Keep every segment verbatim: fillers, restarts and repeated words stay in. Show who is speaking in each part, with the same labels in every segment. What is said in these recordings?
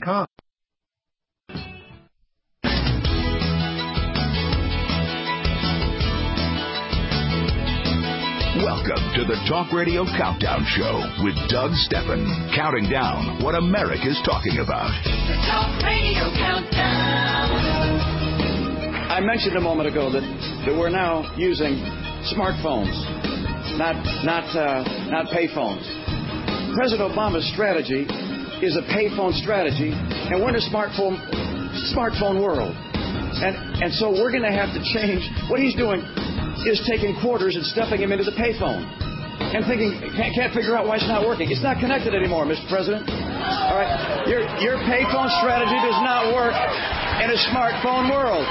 Speaker 1: com.
Speaker 2: Welcome to the Talk Radio Countdown Show with Doug Steffen, counting down what America's talking about.
Speaker 3: The Talk Radio Countdown.
Speaker 4: I mentioned a moment ago that, that we're now using smartphones, not not uh, not payphones. President Obama's strategy is a payphone strategy, and we're in a smartphone smartphone world, and and so we're going to have to change. What he's doing is taking quarters and stuffing them into the payphone and thinking, can't, can't figure out why it's not working. It's not connected anymore, Mister President. All right, your your payphone strategy does not work in a smartphone world.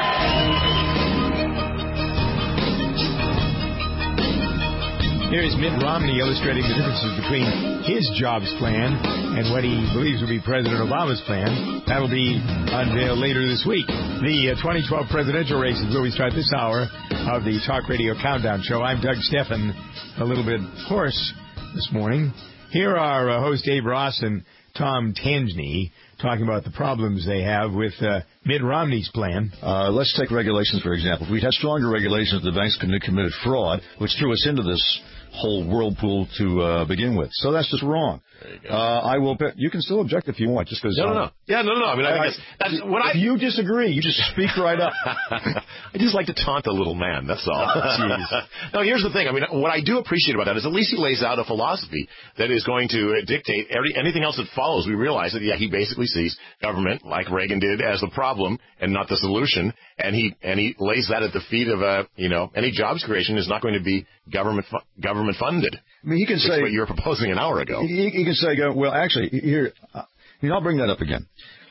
Speaker 1: Here's Mitt Romney illustrating the differences between his jobs plan and what he believes will be President Obama's plan. That'll be unveiled later this week. The uh, twenty twelve presidential race is where we start this hour of the Talk Radio Countdown Show. I'm Doug Steffen, a little bit hoarse this morning. Here are uh, host Dave Ross and Tom Tangney talking about the problems they have with uh, Mitt Romney's plan.
Speaker 5: Uh, let's take regulations, for example. If we had stronger regulations, the banks could have committed fraud, which threw us into this whole whirlpool to uh, begin with. So that's just wrong.
Speaker 6: You,
Speaker 5: uh, I will. Be- you can still object if you want, just because.
Speaker 6: No, no, no. Yeah, no, no. I mean, I, I guess that's what
Speaker 5: if
Speaker 6: I.
Speaker 5: you disagree, you just speak right up.
Speaker 6: I just like to taunt the little man. That's all. Jeez. No, here's the thing. I mean, what I do appreciate about that is at least he lays out a philosophy that is going to dictate every, anything else that follows. We realize that yeah, he basically sees government, like Reagan did, as the problem and not the solution, and he and he lays that at the feet of a you know any jobs creation is not going to be government fu- government funded.
Speaker 5: I mean, he can say
Speaker 6: what you were proposing an hour ago.
Speaker 5: He, he can say, well, actually, here, uh, you know, I'll bring that up again.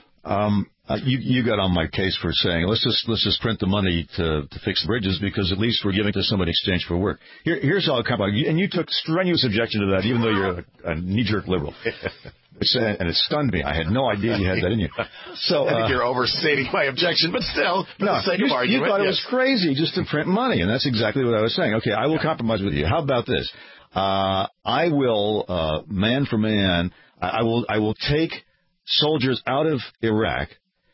Speaker 5: Um, uh, you, you got on my case for saying let's just let's just print the money to, to fix bridges because at least we're giving to somebody in exchange for work. Here, here's how it comes out, and you took strenuous objection to that, even though you're a, a knee-jerk liberal. It's, uh, and it stunned me. I had no idea you had that in you. So
Speaker 6: I think
Speaker 5: uh,
Speaker 6: you're overstating my objection, but still, for
Speaker 5: no,
Speaker 6: the sake
Speaker 5: you,
Speaker 6: of argument,
Speaker 5: you thought
Speaker 6: yes.
Speaker 5: it was crazy just to print money, and that's exactly what I was saying. Okay, I will compromise with you. How about this? Uh, I will, uh, man for man, I, I will, I will take soldiers out of Iraq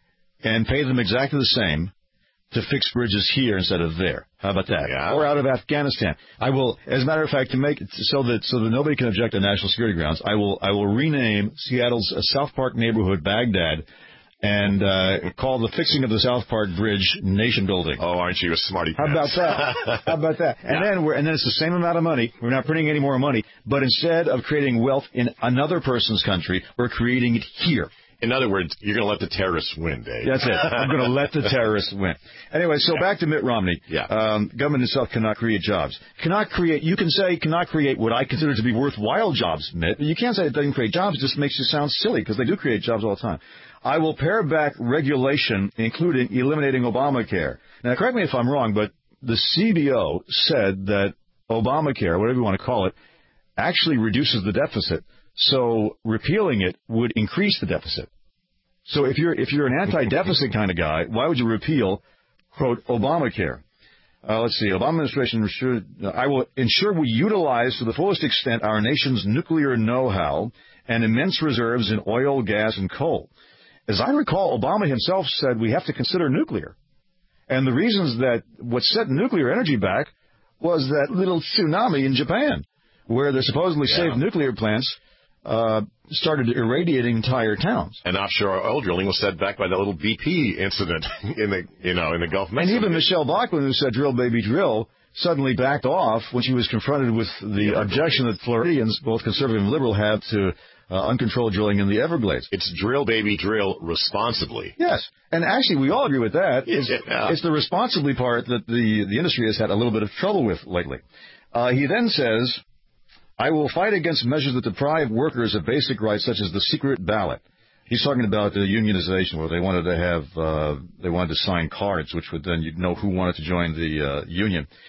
Speaker 5: and pay them exactly the same to fix bridges here instead of there. How about that?
Speaker 6: Yeah.
Speaker 5: Or out of Afghanistan. I will, as a matter of fact, to make it so that so that nobody can object on national security grounds, I will I will rename Seattle's uh, South Park neighborhood Baghdad and uh, call the fixing of the South Park Bridge nation building.
Speaker 6: Oh, aren't you a smarty
Speaker 5: How
Speaker 6: pants?
Speaker 5: about that? How about that? And
Speaker 6: Yeah.
Speaker 5: then we're and then it's the same amount of money. We're not printing any more money, but instead of creating wealth in another person's country, we're creating it here.
Speaker 6: In other words, you're going to let the terrorists win, Dave.
Speaker 5: That's it. I'm going to let the terrorists win. Anyway, so
Speaker 6: Yeah.
Speaker 5: back to Mitt Romney.
Speaker 6: Yeah.
Speaker 5: Um, government itself cannot create jobs. Cannot create, you can say cannot create what I consider to be worthwhile jobs, Mitt. But you can't say it doesn't create jobs. It just makes you sound silly because they do create jobs all the time. I will pare back regulation, including eliminating Obamacare. Now, correct me if I'm wrong, but the C B O said that Obamacare, whatever you want to call it, actually reduces the deficit. So repealing it would increase the deficit. So if you're if you're an anti-deficit kind of guy, why would you repeal, quote, Obamacare? Uh, let's see. Obama administration ensure, I will ensure we utilize to the fullest extent our nation's nuclear know-how and immense reserves in oil, gas, and coal. As I recall, Obama himself said we have to consider nuclear. And the reasons that what set nuclear energy back was that little tsunami in Japan, where the supposedly
Speaker 6: Yeah.
Speaker 5: safe nuclear plants uh, started irradiating entire towns.
Speaker 6: And offshore oil drilling was set back by that little B P incident in the, you know, in the Gulf of Mexico.
Speaker 5: And even Michelle Bachmann, who said drill, baby, drill, suddenly backed off when she was confronted with the
Speaker 6: Yeah.
Speaker 5: objection that Floridians, both conservative and liberal, have to uh, uncontrolled drilling in the Everglades.
Speaker 6: It's drill, baby, drill responsibly.
Speaker 5: Yes. And actually, we all agree with that. It's,
Speaker 6: Yeah.
Speaker 5: it's the responsibly part that the, the industry has had a little bit of trouble with lately. Uh, he then says, I will fight against measures that deprive workers of basic rights, such as the secret ballot. He's talking about the unionization, where they wanted to have, uh, they wanted to sign cards, which would then you'd know who wanted to join the uh, union.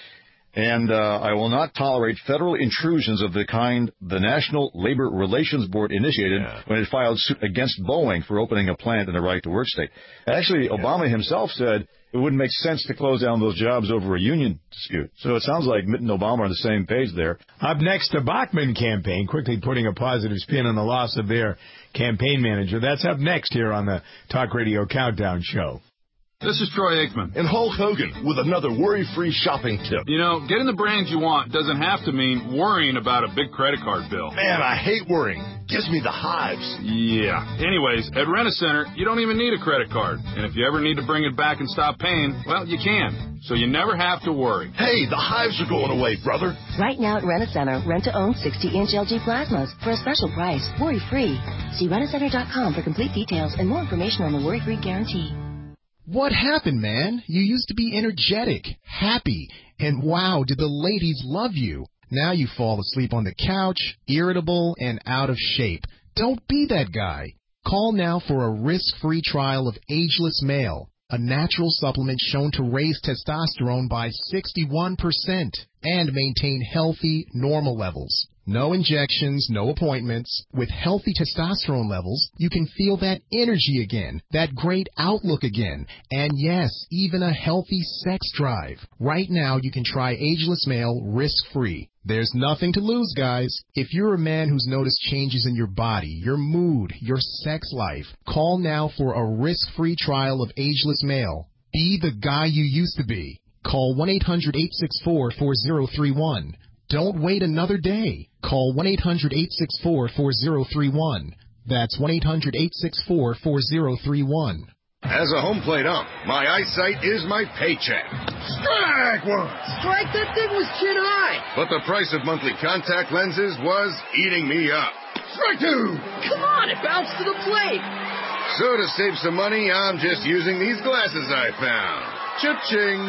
Speaker 5: And uh, I will not tolerate federal intrusions of the kind the National Labor Relations Board initiated yeah. when it filed suit against Boeing for opening a plant in a right-to-work state. Actually, yeah. Obama himself said it wouldn't make sense to close down those jobs over a union dispute. So it sounds like Mitt and Obama are on the same page there.
Speaker 1: Up next, the Bachmann campaign, quickly putting a positive spin on the loss of their campaign manager. That's up next here on the Talk Radio Countdown Show.
Speaker 7: This is Troy Aikman.
Speaker 8: And Hulk Hogan with another worry-free shopping tip.
Speaker 7: You know, getting the brands you want doesn't have to mean worrying about a big credit card bill.
Speaker 8: Man, I hate worrying. Gives me the hives.
Speaker 7: Yeah. Anyways, at Rent-A-Center, you don't even need a credit card. And if you ever need to bring it back and stop paying, well, you can. So you never have to worry.
Speaker 8: Hey, the hives are going away, brother.
Speaker 9: Right now at Rent-A-Center, rent-to-own sixty-inch L G plasmas for a special price, worry-free. See rent a center dot com for complete details and more information on the worry-free guarantee.
Speaker 10: What happened, man? You used to be energetic, happy, and wow, did the ladies love you. Now you fall asleep on the couch, irritable, and out of shape. Don't be that guy. Call now for a risk-free trial of Ageless Male, a natural supplement shown to raise testosterone by sixty-one percent and maintain healthy, normal levels. No injections, no appointments. With healthy testosterone levels, you can feel that energy again, that great outlook again, and yes, even a healthy sex drive. Right now, you can try Ageless Male risk-free. There's nothing to lose, guys. If you're a man who's noticed changes in your body, your mood, your sex life, call now for a risk-free trial of Ageless Male. Be the guy you used to be. Call one eight hundred eight six four four zero three one. Don't wait another day. Call one eight hundred eight six four four zero three one. That's one eight hundred eight six four four zero three one.
Speaker 8: As a home plate ump, my eyesight is my paycheck. Strike one!
Speaker 11: Strike, that thing was chin high!
Speaker 8: But the price of monthly contact lenses was eating me up. Strike two!
Speaker 11: Come on, it bounced to the plate!
Speaker 8: So to save some money, I'm just using these glasses I found. Cha-ching!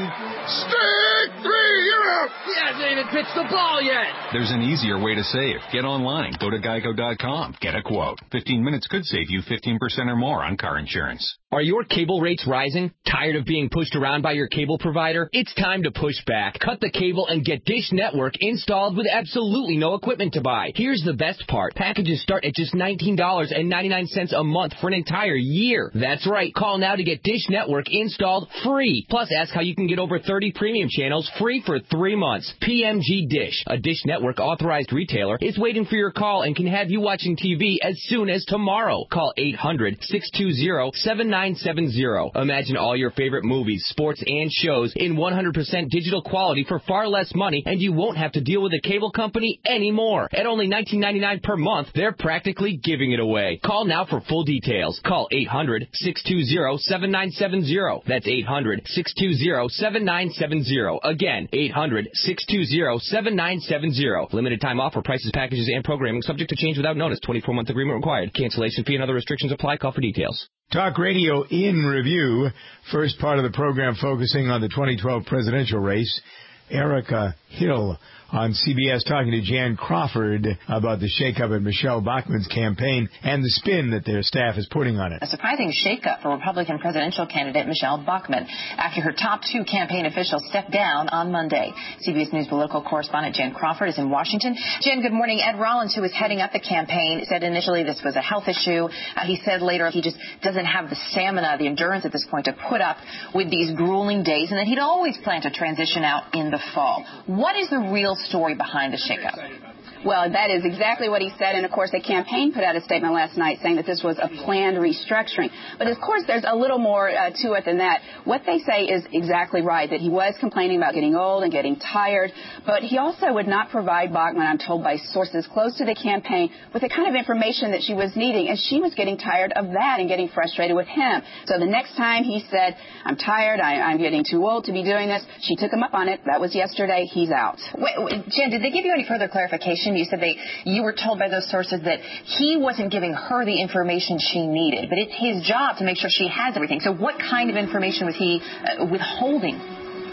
Speaker 8: Strike three, you're out!
Speaker 11: He hasn't even pitched the ball yet!
Speaker 12: There's an easier way to save. Get online. Go to geico dot com. Get a quote. fifteen minutes could save you fifteen percent or more on car insurance.
Speaker 13: Are your cable rates rising? Tired of being pushed around by your cable provider? It's time to push back. Cut the cable and get Dish Network installed with absolutely no equipment to buy. Here's the best part. Packages start at just nineteen dollars and ninety-nine cents a month for an entire year. That's right. Call now to get Dish Network installed free. Plus, ask how you can get over thirty premium channels free for three months. P M G Dish, a Dish Network authorized retailer, is waiting for your call and can have you watching T V as soon as tomorrow. Call eight hundred six two zero seven nine seven zero. Imagine all your favorite movies, sports, and shows in one hundred percent digital quality for far less money, and you won't have to deal with a cable company anymore. At only nineteen ninety-nine per month, they're practically giving it away. Call now for full details. Call eight hundred six two zero seven nine seven zero. That's eight hundred six two zero seven nine seven zero. Again, eight hundred six two zero seven nine seven zero. Limited time offer. Prices, packages, and programming subject to change without notice. twenty-four month agreement required. Cancellation fee and other restrictions apply. Call for details.
Speaker 1: Talk Radio in review. First part of the program focusing on the twenty twelve presidential race. Erica Hill on C B S talking to Jan Crawford about the shakeup in Michelle Bachmann's campaign and the spin that their staff is putting on it.
Speaker 14: A surprising shakeup for Republican presidential candidate Michelle Bachmann after her top two campaign officials stepped down on Monday. C B S News political correspondent Jan Crawford is in Washington. Jan, good morning. Ed Rollins, who was heading up the campaign, said initially this was a health issue. Uh, he said later he just doesn't have the stamina, the endurance at this point to put up with these grueling days, and that he'd always planned to transition out in the fall. What is the real story behind the shakeup?
Speaker 15: Well, that is exactly what he said. And, of course, the campaign put out a statement last night saying that this was a planned restructuring. But, of course, there's a little more uh, to it than that. What they say is exactly right, that he was complaining about getting old and getting tired. But he also would not provide Bachmann, I'm told by sources close to the campaign, with the kind of information that she was needing. And she was getting tired of that and getting frustrated with him. So the next time he said, I'm tired, I, I'm getting too old to be doing this, she took him up on it. That was yesterday. He's out.
Speaker 14: Wait, wait, Jen, did they give you any further clarification? You said they, you were told by those sources that he wasn't giving her the information she needed, but it's his job to make sure she has everything. So what kind of information was he uh, withholding?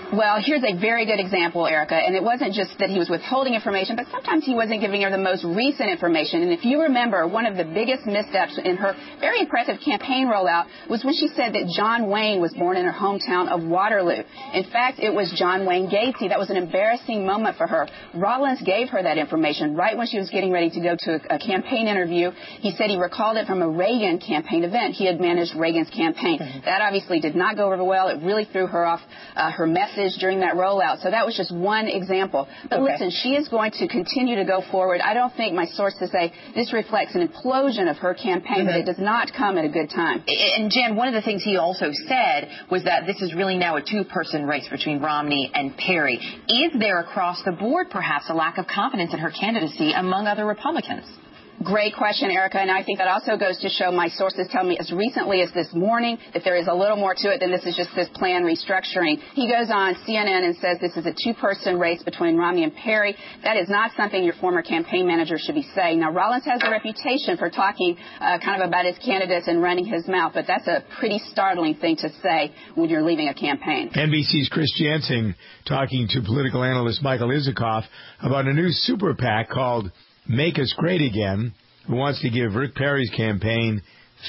Speaker 15: Well, here's a very good example, Erica, and it wasn't just that he was withholding information, but sometimes he wasn't giving her the most recent information. And if you remember, one of the biggest missteps in her very impressive campaign rollout was when she said that John Wayne was born in her hometown of Waterloo. In fact, it was John Wayne Gacy. That was an embarrassing moment for her. Rollins gave her that information right when she was getting ready to go to a, a campaign interview. He said he recalled it from a Reagan campaign event. He had managed Reagan's campaign. Mm-hmm. That obviously did not go over well. It really threw her off uh, her message during that rollout. So that was just one example. But okay. Listen, she is going to continue to go forward. I don't think my sources say this reflects an implosion of her campaign, mm-hmm. but it does not come at a good time.
Speaker 14: And Jen, one of the things he also said was that this is really now a two-person race between Romney and Perry. Is there across the board perhaps a lack of confidence in her candidacy among other Republicans?
Speaker 15: Great question, Erica, and I think that also goes to show my sources tell me as recently as this morning that there is a little more to it than this is just this planned restructuring. He goes on C N N and says this is a two-person race between Romney and Perry. That is not something your former campaign manager should be saying. Now, Rollins has a reputation for talking uh, kind of about his candidates and running his mouth, but that's a pretty startling thing to say when you're leaving a campaign.
Speaker 1: N B C's Chris Jensen talking to political analyst Michael Isikoff about a new super PAC called Make Us Great Again, who wants to give Rick Perry's campaign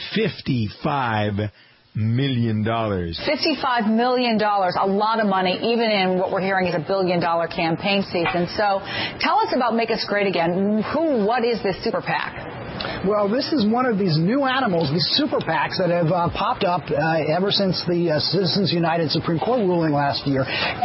Speaker 1: fifty-five million dollars.
Speaker 16: fifty-five million dollars, a lot of money, even in what we're hearing is a billion-dollar campaign season. So tell us about Make Us Great Again. Who, what is this super PAC?
Speaker 17: Well, this is one of these new animals, these super PACs that have uh, popped up uh, ever since the uh, Citizens United Supreme Court ruling last year.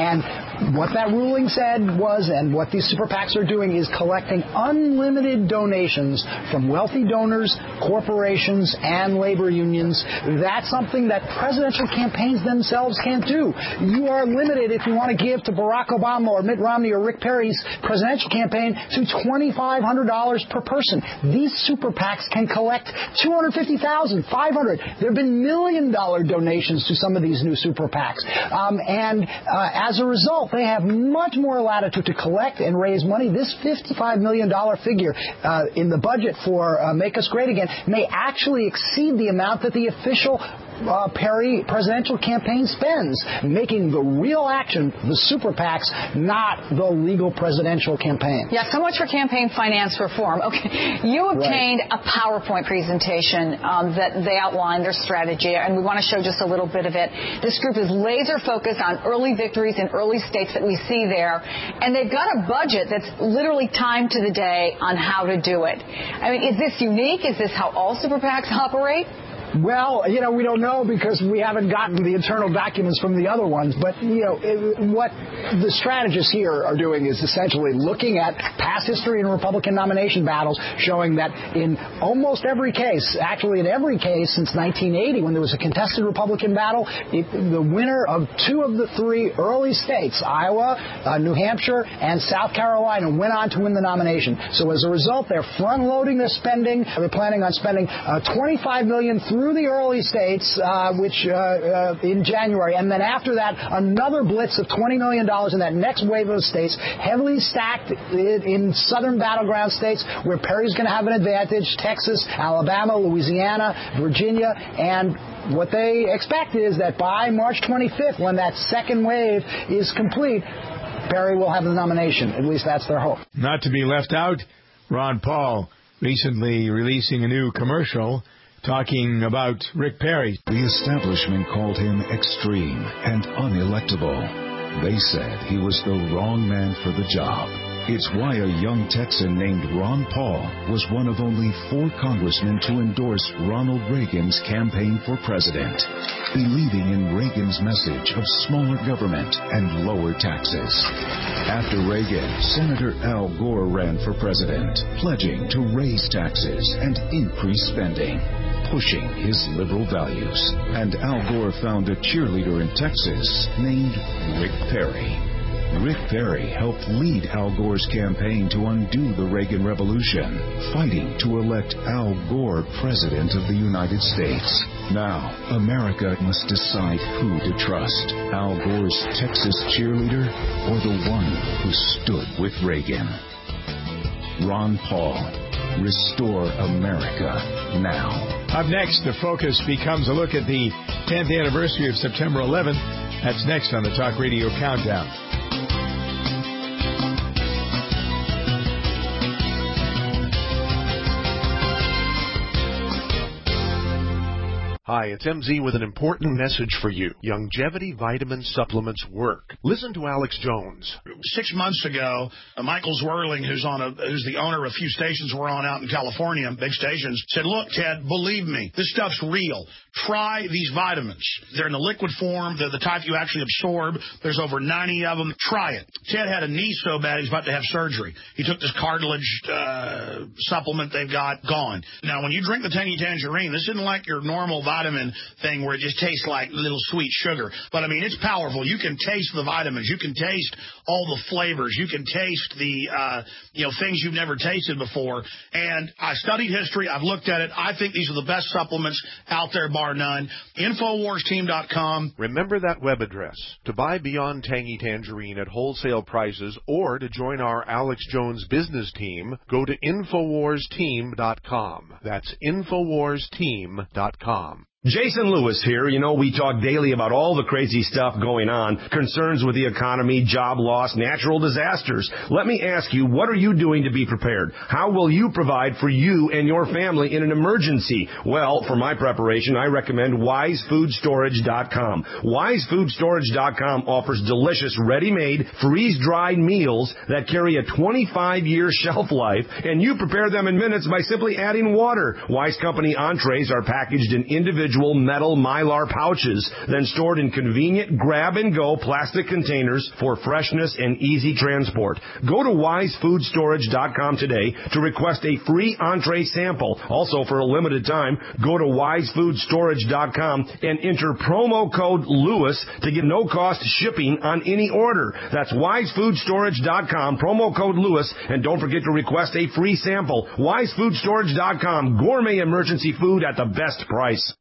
Speaker 17: And what that ruling said was, and what these super PACs are doing, is collecting unlimited donations from wealthy donors, corporations, and labor unions. That's something that presidential campaigns themselves can't do. You are limited if you want to give to Barack Obama or Mitt Romney or Rick Perry's presidential campaign to twenty-five hundred dollars per person. These super PACs can collect two hundred fifty thousand dollars, five hundred thousand dollars. There have been million-dollar donations to some of these new super PACs. Um, and uh, as a result, they have much more latitude to collect and raise money. This fifty-five million dollars figure uh, in the budget for uh, Make Us Great Again may actually exceed the amount that the official Uh, Perry presidential campaign spends, making the real action, the super PACs, not the legal presidential campaign.
Speaker 16: Yeah, so much for campaign finance reform. Okay, you obtained right. a PowerPoint presentation um, that they outlined their strategy, and we want to show just a little bit of it. This group is laser focused on early victories in early states that we see there, and they've got a budget that's literally timed to the day on how to do it. I mean, is this unique? Is this how all super PACs operate?
Speaker 17: Well, you know, we don't know because we haven't gotten the internal documents from the other ones. But, you know, it, what the strategists here are doing is essentially looking at past history in Republican nomination battles, showing that in almost every case, actually in every case since nineteen eighty, when there was a contested Republican battle, it, the winner of two of the three early states, Iowa, uh, New Hampshire, and South Carolina, went on to win the nomination. So as a result, they're front-loading their spending. They're planning on spending uh, twenty-five million dollars through through the early states, uh, which uh, uh, in January, and then after that, another blitz of twenty million dollars in that next wave of states, heavily stacked in, in southern battleground states where Perry's going to have an advantage: Texas, Alabama, Louisiana, Virginia, and what they expect is that by March twenty-fifth, when that second wave is complete, Perry will have the nomination. At least that's their hope.
Speaker 1: Not to be left out, Ron Paul recently releasing a new commercial talking about Rick Perry.
Speaker 18: The establishment called him extreme and unelectable. They said he was the wrong man for the job. It's why a young Texan named Ron Paul was one of only four congressmen to endorse Ronald Reagan's campaign for president, believing in Reagan's message of smaller government and lower taxes. After Reagan, Senator Al Gore ran for president, pledging to raise taxes and increase spending, pushing his liberal values. And Al Gore found a cheerleader in Texas named Rick Perry. Rick Perry helped lead Al Gore's campaign to undo the Reagan Revolution, fighting to elect Al Gore President of the United States. Now, America must decide who to trust, Al Gore's Texas cheerleader or the one who stood with Reagan. Ron Paul, restore America now.
Speaker 1: Up next, the focus becomes a look at the tenth anniversary of September eleventh. That's next on the Talk Radio Countdown.
Speaker 19: Hi, it's M Z with an important message for you. Longevity vitamin supplements work. Listen to Alex Jones.
Speaker 20: Six months ago, uh, Michael Zwirling, who's on a, who's the owner of a few stations we're on out in California, big stations, said, look, Ted, believe me, this stuff's real. Try these vitamins. They're in the liquid form. They're the type you actually absorb. There's over ninety of them. Try it. Ted had a knee so bad he's about to have surgery. He took this cartilage uh, supplement they've got, gone. Now, when you drink the Tangy Tangerine, this isn't like your normal vitamin vitamin thing where it just tastes like little sweet sugar. But, I mean, it's powerful. You can taste the vitamins. You can taste all the flavors. You can taste the, uh, you know, things you've never tasted before. And I studied history. I've looked at it. I think these are the best supplements out there, bar none. Infowars Team dot com.
Speaker 19: Remember that web address. To buy Beyond Tangy Tangerine at wholesale prices or to join our Alex Jones business team, go to Infowars Team dot com. That's Infowars Team dot com.
Speaker 21: Jason Lewis here. You know, we talk daily about all the crazy stuff going on, concerns with the economy, job loss, natural disasters. Let me ask you, what are you doing to be prepared? How will you provide for you and your family in an emergency? Well, for my preparation, I recommend Wise Food Storage dot com. Wise Food Storage dot com offers delicious, ready-made, freeze-dried meals that carry a twenty-five year shelf life, and you prepare them in minutes by simply adding water. Wise Company entrees are packaged in individual metal Mylar pouches, then stored in convenient grab-and-go plastic containers for freshness and easy transport. Go to Wise Food Storage dot com today to request a free entree sample. Also, for a limited time, go to Wise Food Storage dot com and enter promo code Lewis to get no-cost shipping on any order. That's Wise Food Storage dot com, promo code Lewis, and don't forget to request a free sample. Wise Food Storage dot com, gourmet emergency food at the best price.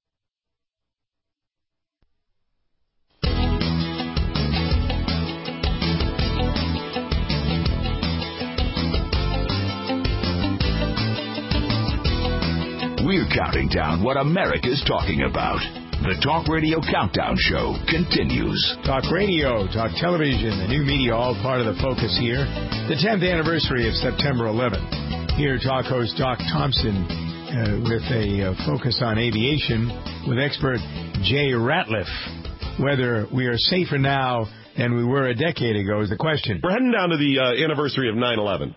Speaker 2: We're counting down what America's talking about. The Talk Radio Countdown Show continues.
Speaker 1: Talk radio, talk television, the new media, all part of the focus here. The tenth anniversary of September eleventh. Here, talk host Doc Thompson uh, with a uh, focus on aviation with expert Jay Ratliff. Whether we are safer now than we were a decade ago is the question.
Speaker 22: We're heading down to the uh, anniversary of nine eleven.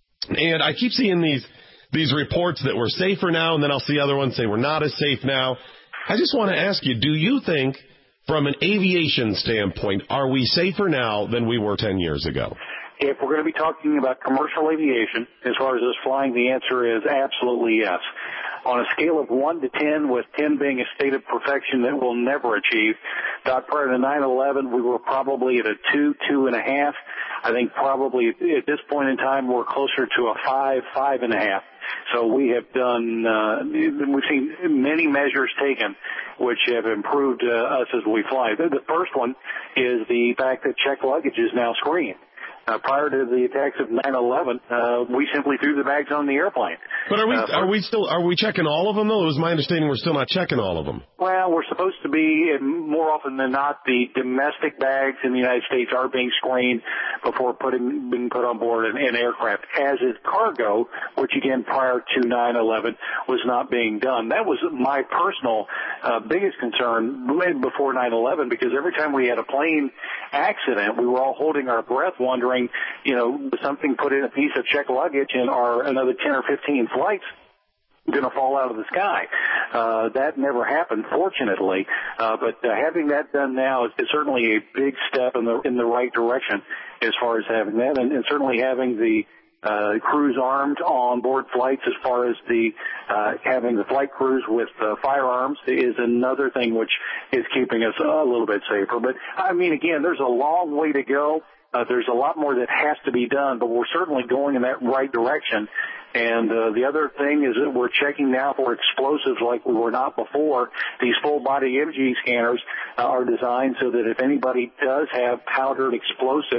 Speaker 22: And I keep seeing these these reports that we're safer now, and then I'll see other ones say we're not as safe now. I just want to ask you, do you think, from an aviation standpoint, are we safer now than we were ten years ago?
Speaker 23: If we're going to be talking about commercial aviation, as far as us flying, the answer is absolutely yes. On a scale of one to ten, with ten being a state of perfection that we'll never achieve, Doc, prior to nine eleven, we were probably at a two, two and a half. I think probably at this point in time, we're closer to a five, five and a half. So we have done, uh, we've seen many measures taken which have improved uh, us as we fly. The first one is the fact that checked luggage is now screened. Uh, prior to the attacks of nine eleven, uh, we simply threw the bags on the airplane.
Speaker 22: But are we
Speaker 23: uh,
Speaker 22: are we still are we checking all of them though? It was my understanding we're still not checking all of them.
Speaker 23: Well, we're supposed to be, and more often than not, the domestic bags in the United States are being screened before putting being put on board an, an aircraft, as is cargo, which again prior to nine eleven was not being done. That was my personal uh, biggest concern before nine eleven, because every time we had a plane accident, we were all holding our breath, wondering, you know, something put in a piece of checked luggage and are another ten or fifteen flights going to fall out of the sky. Uh, that never happened, fortunately. Uh, but uh, having that done now is, is certainly a big step in the in the right direction as far as having that, and, and certainly having the uh, crews armed on board flights as far as the uh, having the flight crews with uh, firearms is another thing which is keeping us a little bit safer. But, I mean, again, there's a long way to go. Uh, there's a lot more that has to be done, but we're certainly going in that right direction. And uh, the other thing is that we're checking now for explosives like we were not before. These full-body imaging scanners uh, are designed so that if anybody does have powdered explosive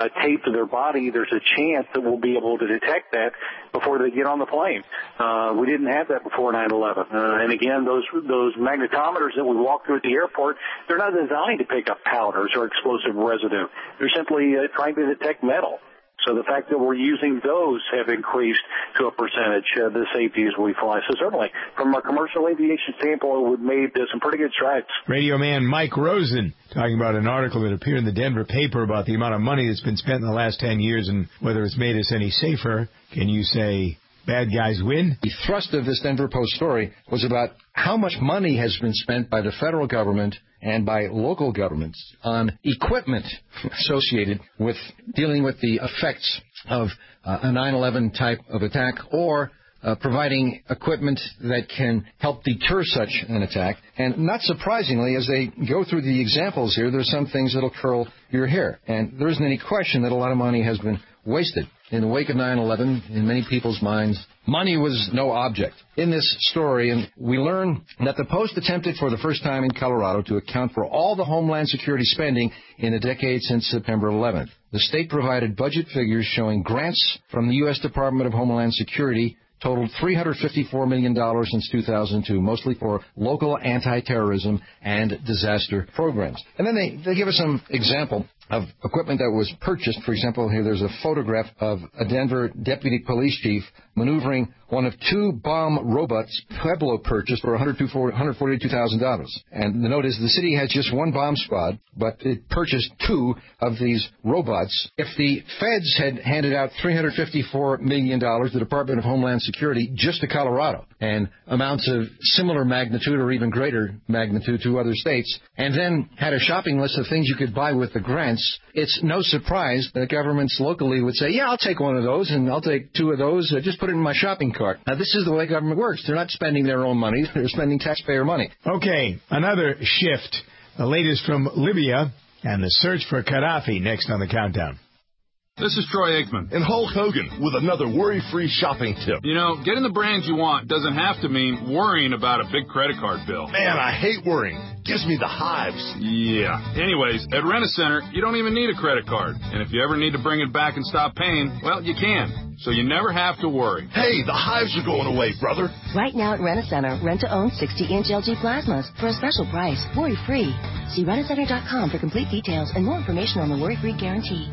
Speaker 23: uh, taped to their body, there's a chance that we'll be able to detect that before they get on the plane. Uh, we didn't have that before nine eleven. Uh, and again, those those magnetometers that we walk through at the airport, they're not designed to pick up powders or explosive residue. They're simply uh, trying to detect metal. So the fact that we're using those have increased to a percentage, uh, the safety as we fly. So certainly, from a commercial aviation standpoint, we've made uh, some pretty good strides.
Speaker 1: Radio man Mike Rosen talking about an article that appeared in the Denver paper about the amount of money that's been spent in the last ten years and whether it's made us any safer. Can you say bad guys win?
Speaker 3: The thrust of this Denver Post story was about how much money has been spent by the federal government and by local governments on equipment associated with dealing with the effects of uh, a nine eleven type of attack, or uh, providing equipment that can help deter such an attack. And not surprisingly, as they go through the examples here, there's some things that'll curl your hair. And there isn't any question that a lot of money has been wasted. In the wake of nine eleven, in many people's minds, money was no object. In this story, and we learn that the Post attempted for the first time in Colorado to account for all the Homeland Security spending in the decade since September eleventh. The state provided budget figures showing grants from the U S Department of Homeland Security totaled three hundred fifty-four million dollars since two thousand two, mostly for local anti-terrorism and disaster programs. And then they, they give us some example of equipment that was purchased. For example, here there's a photograph of a Denver deputy police chief maneuvering one of two bomb robots Pueblo purchased for one hundred forty-two thousand dollars. And the note is the city has just one bomb squad, but it purchased two of these robots. If the feds had handed out three hundred fifty-four million dollars, the Department of Homeland Security, just to Colorado, and amounts of similar magnitude or even greater magnitude to other states, and then had a shopping list of things you could buy with the grants, it's no surprise that governments locally would say, yeah, I'll take one of those, and I'll take two of those, uh, just put it in my shopping cart. Now, this is the way government works. They're not spending their own money. They're spending taxpayer money.
Speaker 1: Okay, another shift. The latest from Libya and the search for Gaddafi next on the countdown.
Speaker 7: This is Troy Aikman.
Speaker 4: And Hulk Hogan with another worry-free shopping tip.
Speaker 7: You know, getting the brands you want doesn't have to mean worrying about a big credit card bill.
Speaker 4: Man, I hate worrying. Gives me the hives.
Speaker 7: Yeah. Anyways, at Rent-A-Center, you don't even need a credit card. And if you ever need to bring it back and stop paying, well, you can. So you never have to worry.
Speaker 4: Hey, the hives are going away, brother.
Speaker 9: Right now at Rent-A-Center, rent-to-own sixty-inch L G plasmas for a special price, worry-free. See rent a center dot com for complete details and more information on the worry-free guarantee.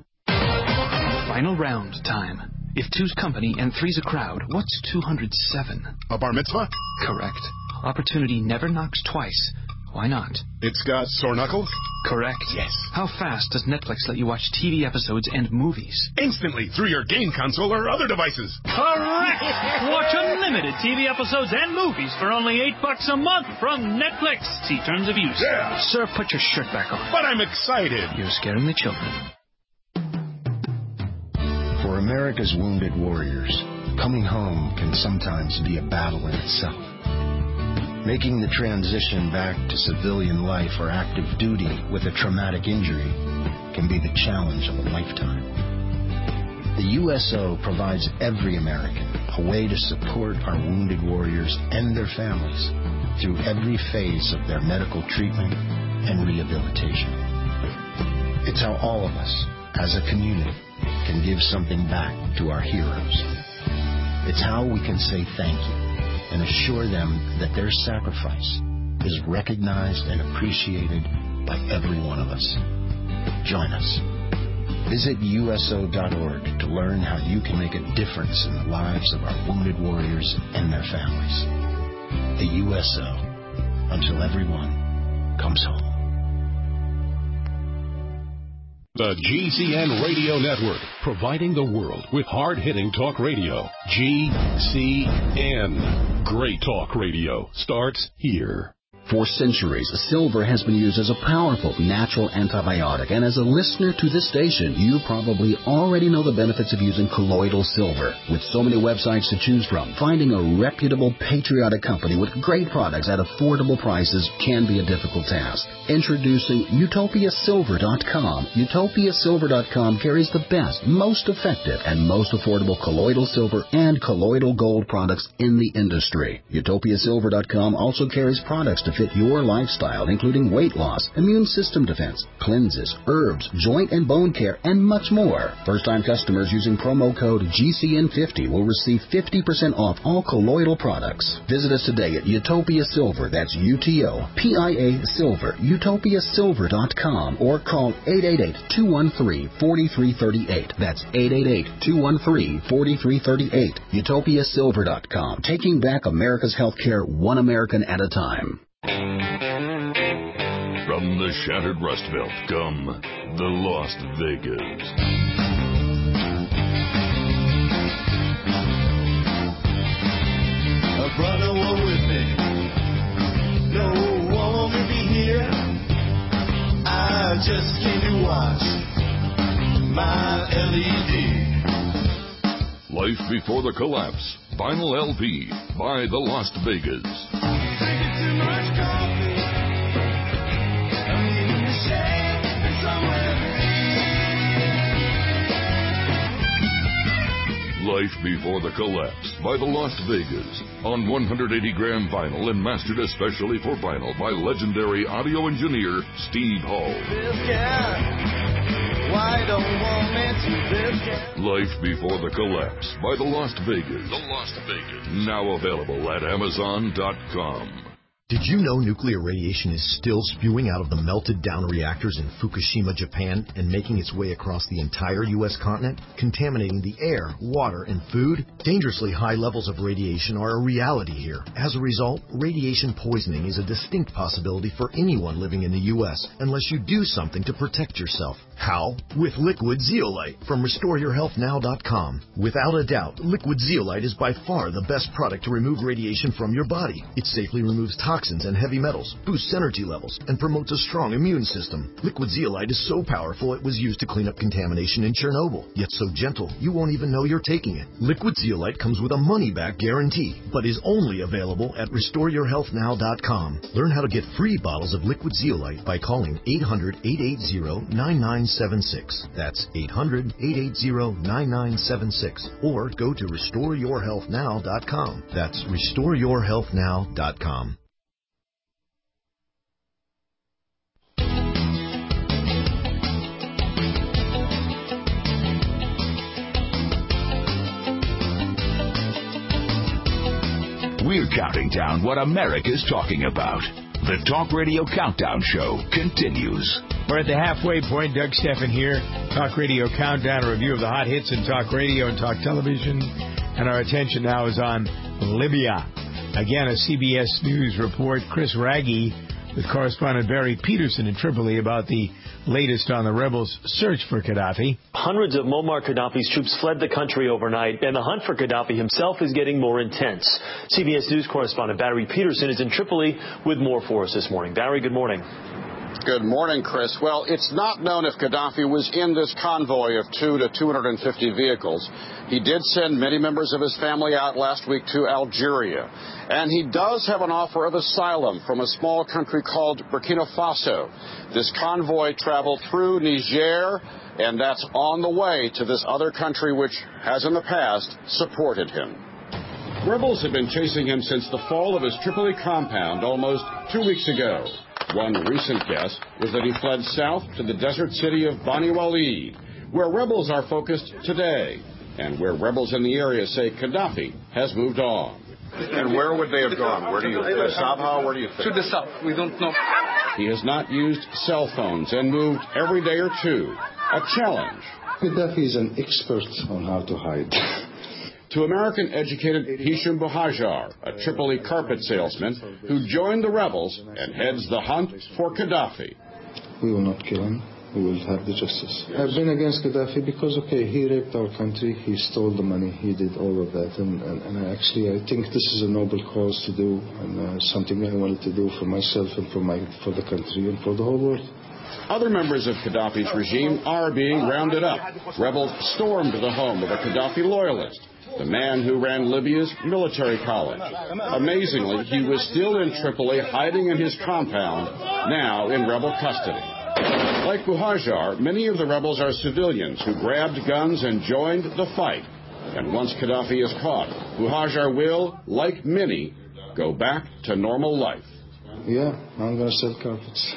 Speaker 6: Final round time. If two's company and three's a crowd, what's two hundred seven?
Speaker 4: A bar mitzvah?
Speaker 6: Correct. Opportunity never knocks twice. Why not?
Speaker 4: It's got sore knuckles?
Speaker 6: Correct.
Speaker 4: Yes.
Speaker 6: How fast does Netflix let you watch T V episodes and movies?
Speaker 4: Instantly, through your game console or other devices.
Speaker 24: Correct! Watch unlimited T V episodes and movies for only eight bucks a month from Netflix. See terms of use.
Speaker 4: Yeah.
Speaker 6: Sir, put your shirt back on.
Speaker 4: But I'm excited.
Speaker 6: You're scaring the children.
Speaker 25: For America's wounded warriors, coming home can sometimes be a battle in itself. Making the transition back to civilian life or active duty with a traumatic injury can be the challenge of a lifetime. The U S O provides every American a way to support our wounded warriors and their families through every phase of their medical treatment and rehabilitation. It's how all of us, as a community, can give something back to our heroes. It's how we can say thank you and assure them that their sacrifice is recognized and appreciated by every one of us. Join us. Visit U S O dot org to learn how you can make a difference in the lives of our wounded warriors and their families. The U S O, until everyone comes home.
Speaker 26: The G C N Radio Network, providing the world with hard-hitting talk radio. G C N. Great talk radio starts here.
Speaker 27: For centuries, silver has been used as a powerful natural antibiotic, and as a listener to this station, you probably already know the benefits of using colloidal silver. With so many websites to choose from, finding a reputable, patriotic company with great products at affordable prices can be a difficult task. Introducing Utopia Silver dot com. Utopia Silver dot com carries the best, most effective, and most affordable colloidal silver and colloidal gold products in the industry. Utopia Silver dot com also carries products to to fit your lifestyle, including weight loss, immune system defense, cleanses, herbs, joint and bone care, and much more. First-time customers using promo code G C N fifty will receive fifty percent off all colloidal products. Visit us today at Utopia Silver. That's U T O P I A Silver, utopia silver dot com, or call eight eight eight, two one three, four three three eight. That's eight eight eight, two one three, four three three eight. utopia silver dot com. Taking back America's healthcare one American at a time.
Speaker 2: From the shattered Rust Belt come the Las Vegas.
Speaker 5: A brother were with me. No one want me to be here. I just came to watch my L E D.
Speaker 2: Life Before the Collapse. Vinyl L P by the Las Vegas.
Speaker 5: Drinking too much coffee. I'm in the shade and somewhere green.
Speaker 2: Life Before the Collapse by the Las Vegas. On one hundred eighty gram vinyl and mastered especially for vinyl by legendary audio engineer Steve Hall.
Speaker 5: This guy. Why don't want me to this
Speaker 2: Life Before the Collapse by the Las Vegas. The Las Vegas. Now available at Amazon dot com.
Speaker 8: Did you know nuclear radiation is still spewing out of the melted down reactors in Fukushima, Japan, and making its way across the entire U S continent, contaminating the air, water, and food? Dangerously high levels of radiation are a reality here. As a result, radiation poisoning is a distinct possibility for anyone living in the U S unless you do something to protect yourself. How? With Liquid Zeolite from Restore Your Health Now dot com. Without a doubt, Liquid Zeolite is by far the best product to remove radiation from your body. It safely removes toxins and heavy metals, boosts energy levels, and promotes a strong immune system. Liquid Zeolite is so powerful it was used to clean up contamination in Chernobyl, yet so gentle you won't even know you're taking it. Liquid Zeolite comes with a money-back guarantee, but is only available at Restore Your Health Now dot com. Learn how to get free bottles of Liquid Zeolite by calling eight hundred, eight eight zero, nine nine seven six. That's eight hundred, eight eight zero, nine nine seven six. Or go to Restore Your Health Now dot com. That's Restore Your Health Now dot com.
Speaker 2: We're counting down what America's talking about. The Talk Radio Countdown Show continues.
Speaker 1: We're at the halfway point. Doug Steffen here. Talk Radio Countdown, a review of the hot hits in talk radio and talk television. And our attention now is on Libya. Again, a C B S News report. Chris Raggi with correspondent Barry Peterson in Tripoli about the latest on the rebels' search for Gaddafi.
Speaker 10: Hundreds of Muammar Gaddafi's troops fled the country overnight, and the hunt for Gaddafi himself is getting more intense. C B S News correspondent Barry Peterson is in Tripoli with more for us this morning. Barry, good morning.
Speaker 11: Good morning, Chris. Well, it's not known if Gaddafi was in this convoy of two to two hundred fifty vehicles. He did send many members of his family out last week to Algeria. And he does have an offer of asylum from a small country called Burkina Faso. This convoy traveled through Niger, and that's on the way to this other country which has in the past supported him.
Speaker 12: Rebels have been chasing him since the fall of his Tripoli compound almost two weeks ago. One recent guess was that he fled south to the desert city of Bani Walid, where rebels are focused today, and where rebels in the area say Gaddafi has moved on.
Speaker 11: And where would they have gone? Where do you think? Sabha? Where do you think?
Speaker 12: To the south. We don't know. He has not used cell phones and moved every day or two. A challenge.
Speaker 13: Gaddafi is an expert on how to hide.
Speaker 12: To American-educated Hisham Bouhajar, a Tripoli carpet salesman who joined the rebels and heads the hunt for Gaddafi.
Speaker 13: We will not kill him. We will have the justice. I've been against Gaddafi because, okay, he raped our country, he stole the money, he did all of that, and, and, and actually I think this is a noble cause to do, and uh, something I wanted to do for myself and for my for the country and for the whole world.
Speaker 12: Other members of Gaddafi's regime are being rounded up. Rebels stormed the home of a Gaddafi loyalist, the man who ran Libya's military college. Amazingly, he was still in Tripoli, hiding in his compound, now in rebel custody. Like Bouhajar, many of the rebels are civilians who grabbed guns and joined the fight. And once Gaddafi is caught, Bouhajar will, like many, go back to normal life.
Speaker 13: yeah, I'm going to sell carpets.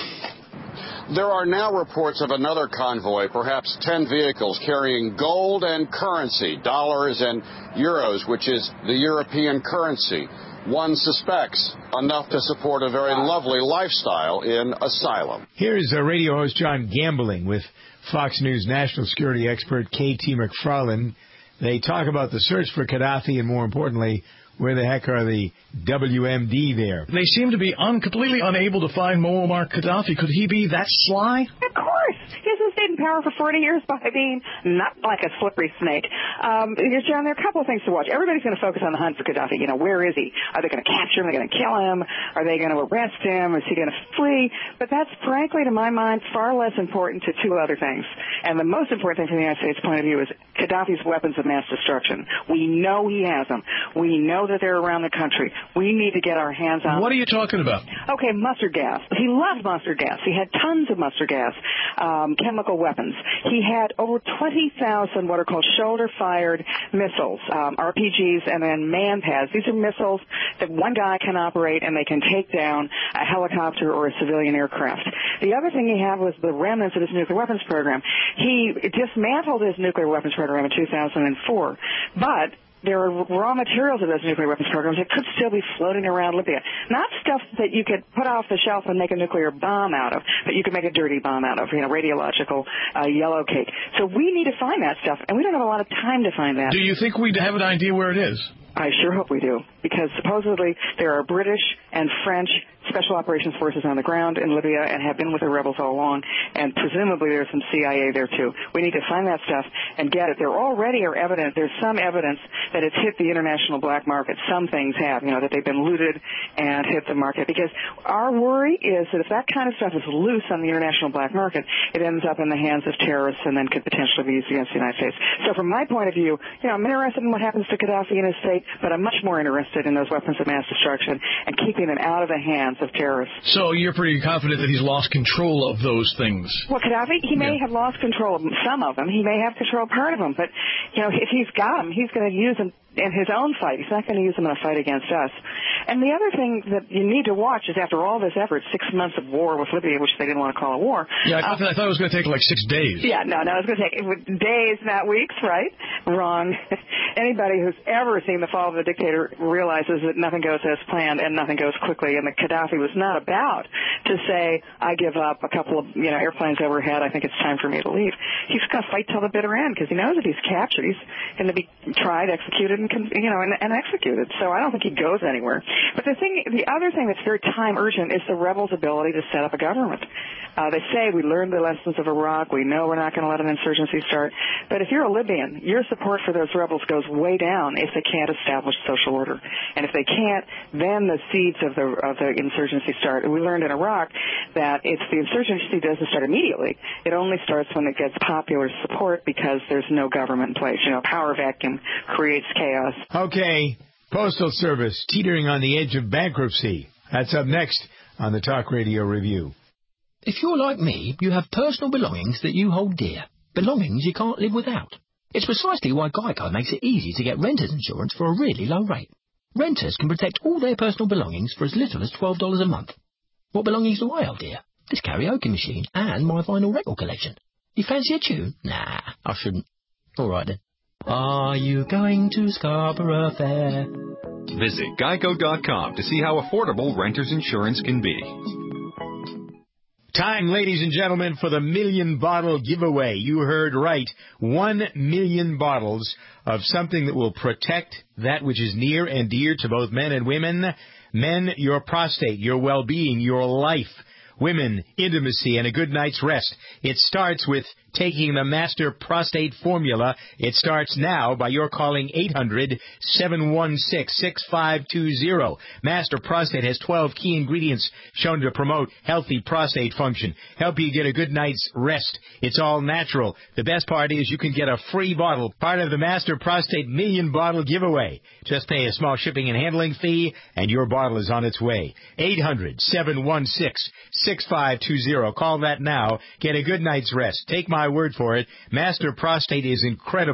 Speaker 11: There are now reports of another convoy, perhaps ten vehicles, carrying gold and currency, dollars and euros, which is the European currency. One suspects enough to support a very lovely lifestyle in asylum.
Speaker 1: Here's uh, radio host John Gambling with Fox News national security expert K T McFarland. They talk about the search for Gaddafi and, more importantly, where the heck are the W M D there?
Speaker 24: They seem to be un- completely unable to find Muammar Gaddafi. Could he be that sly?
Speaker 14: Of course. He hasn't stayed in power for forty years by being not like a slippery snake. Um, John, there are a couple of things to watch. Everybody's going to focus on the hunt for Gaddafi. You know, where is he? Are they going to capture him? Are they going to kill him? Are they going to arrest him? Is he going to flee? But that's, frankly, to my mind, far less important to two other things. And the most important thing from the United States point of view is Gaddafi's weapons of mass destruction. We know he has them. We know that they're around the country. We need to get our hands on them.
Speaker 24: What are you talking about?
Speaker 14: Okay, mustard gas. He loved mustard gas. He had tons of mustard gas, um, chemical weapons. He had over twenty thousand what are called shoulder-fired missiles, um, R P Gs, and then man-pads. These are missiles that one guy can operate, and they can take down a helicopter or a civilian aircraft. The other thing he had was the remnants of his nuclear weapons program. He dismantled his nuclear weapons program in two thousand four, but there are raw materials of those nuclear weapons programs that could still be floating around Libya. Not stuff that you could put off the shelf and make a nuclear bomb out of, but you could make a dirty bomb out of, you know, radiological uh, yellow cake. So we need to find that stuff, and we don't have a lot of time to find that.
Speaker 24: Do you think we have an idea where it is?
Speaker 14: I sure hope we do, because supposedly there are British and French special operations forces on the ground in Libya and have been with the rebels all along, and presumably there's some C I A there too. We need to find that stuff and get it. There already are evidence, there's some evidence that it's hit the international black market. Some things have, you know, that they've been looted and hit the market, because our worry is that if that kind of stuff is loose on the international black market, it ends up in the hands of terrorists and then could potentially be used against the United States. So from my point of view, you know, I'm interested in what happens to Gaddafi and his state, but I'm much more interested in those weapons of mass destruction and keeping them out of the hands of terrorists.
Speaker 24: So you're pretty confident that he's lost control of those things?
Speaker 14: Well, Gaddafi, he may yeah. have lost control of some of them. He may have control of part of them. But, you know, if he's got them, he's going to use them in his own fight. He's not going to use them in a fight against us. And the other thing that you need to watch is after all this effort, six months of war with Libya, which they didn't want to call a war.
Speaker 24: Yeah, I, uh, thought, I thought it was going to take like six days.
Speaker 14: Yeah, no, no, it was going to take days, not weeks, right? Wrong. Anybody who's ever seen The Fall of a Dictator realizes that nothing goes as planned and nothing goes quickly, and that Gaddafi was not about to say, I give up a couple of, you know, airplanes overhead, I think it's time for me to leave. He's going to fight till the bitter end, because he knows that he's captured. He's going to be tried, executed, and you know, and, and executed. So I don't think he goes anywhere. But the thing, the other thing that's very time urgent is the rebels' ability to set up a government. Uh, they say we learned the lessons of Iraq. We know we're not going to let an insurgency start. But if you're a Libyan, your support for those rebels goes way down if they can't establish social order. And if they can't, then the seeds of the of the insurgency start. And we learned in Iraq that if the insurgency doesn't start immediately, it only starts when it gets popular support, because there's no government in place. You know, power vacuum creates chaos.
Speaker 1: Okay, Postal Service teetering on the edge of bankruptcy. That's up next on the Talk Radio Review.
Speaker 15: If you're like me, you have personal belongings that you hold dear. Belongings you can't live without. It's precisely why Geico makes it easy to get renter's insurance for a really low rate. Renters can protect all their personal belongings for as little as twelve dollars a month. What belongings do I hold dear? This karaoke machine and my vinyl record collection. You fancy a tune? Nah, I shouldn't. All right then. Are you going to Scarborough Fair?
Speaker 16: Visit geico dot com to see how affordable renter's insurance can be.
Speaker 1: Time, ladies and gentlemen, for the million bottle giveaway. You heard right. One million bottles of something that will protect that which is near and dear to both men and women. Men, your prostate, your well-being, your life. Women, intimacy, and a good night's rest. It starts with taking the Master Prostate Formula. It starts now by your calling eight hundred, seven one six, six five two zero. Master Prostate has twelve key ingredients shown to promote healthy prostate function, help you get a good night's rest. It's all natural. The best part is you can get a free bottle, part of the Master Prostate Million Bottle Giveaway. Just pay a small shipping and handling fee, and your bottle is on its way. eight hundred, seven one six, six five two zero. Call that now. Get a good night's rest. Take my word for it. Master Prostate is incredible.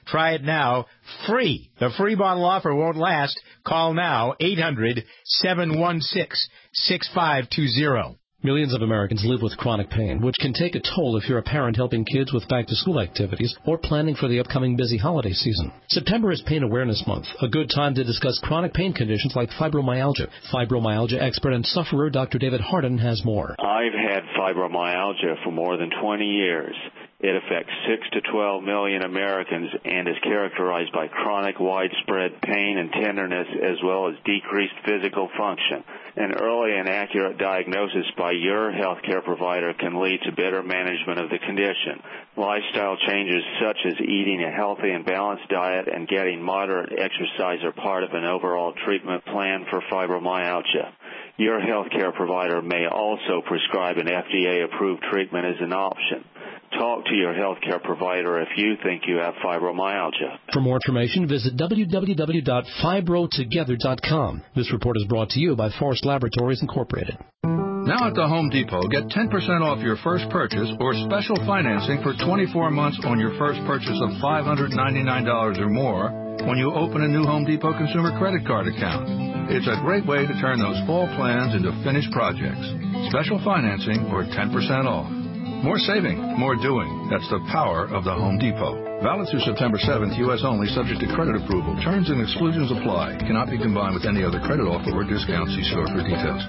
Speaker 1: Try it now, free. The free bottle offer won't last. Call now, eight hundred, seven one six, six five two zero.
Speaker 17: Millions of Americans live with chronic pain, which can take a toll if you're a parent helping kids with back-to-school activities or planning for the upcoming busy holiday season. September is Pain Awareness Month, a good time to discuss chronic pain conditions like fibromyalgia. Fibromyalgia expert and sufferer Doctor David Hardin has more.
Speaker 18: I've had fibromyalgia for more than twenty years. It affects six to twelve million Americans and is characterized by chronic widespread pain and tenderness as well as decreased physical function. An early and accurate diagnosis by your healthcare provider can lead to better management of the condition. Lifestyle changes such as eating a healthy and balanced diet and getting moderate exercise are part of an overall treatment plan for fibromyalgia. Your healthcare provider may also prescribe an F D A-approved treatment as an option. Talk to your healthcare provider if you think you have fibromyalgia.
Speaker 17: For more information, visit w w w dot fibro together dot com. This report is brought to you by Forest Laboratories Incorporated.
Speaker 19: Now at the Home Depot, get ten percent off your first purchase or special financing for twenty-four months on your first purchase of five hundred ninety-nine dollars or more when you open a new Home Depot consumer credit card account. It's a great way to turn those fall plans into finished projects. Special financing or ten percent off. More saving, more doing. That's the power of the Home Depot. Valid through September seventh, U S only, subject to credit approval. Terms and exclusions apply. Cannot be combined with any other credit offer or discount. See store for details.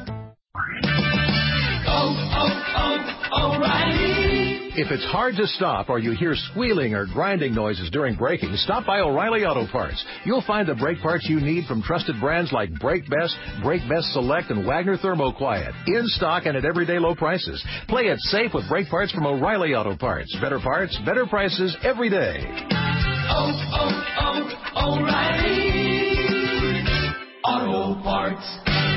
Speaker 5: Oh, oh, oh, O'Reilly.
Speaker 3: If it's hard to stop or you hear squealing or grinding noises during braking, stop by O'Reilly Auto Parts. You'll find the brake parts you need from trusted brands like Brake Best, Brake Best Select, and Wagner Thermoquiet. In stock and at everyday low prices. Play it safe with brake parts from O'Reilly Auto Parts. Better parts, better prices every day.
Speaker 5: Oh, oh, oh, O'Reilly Auto Parts.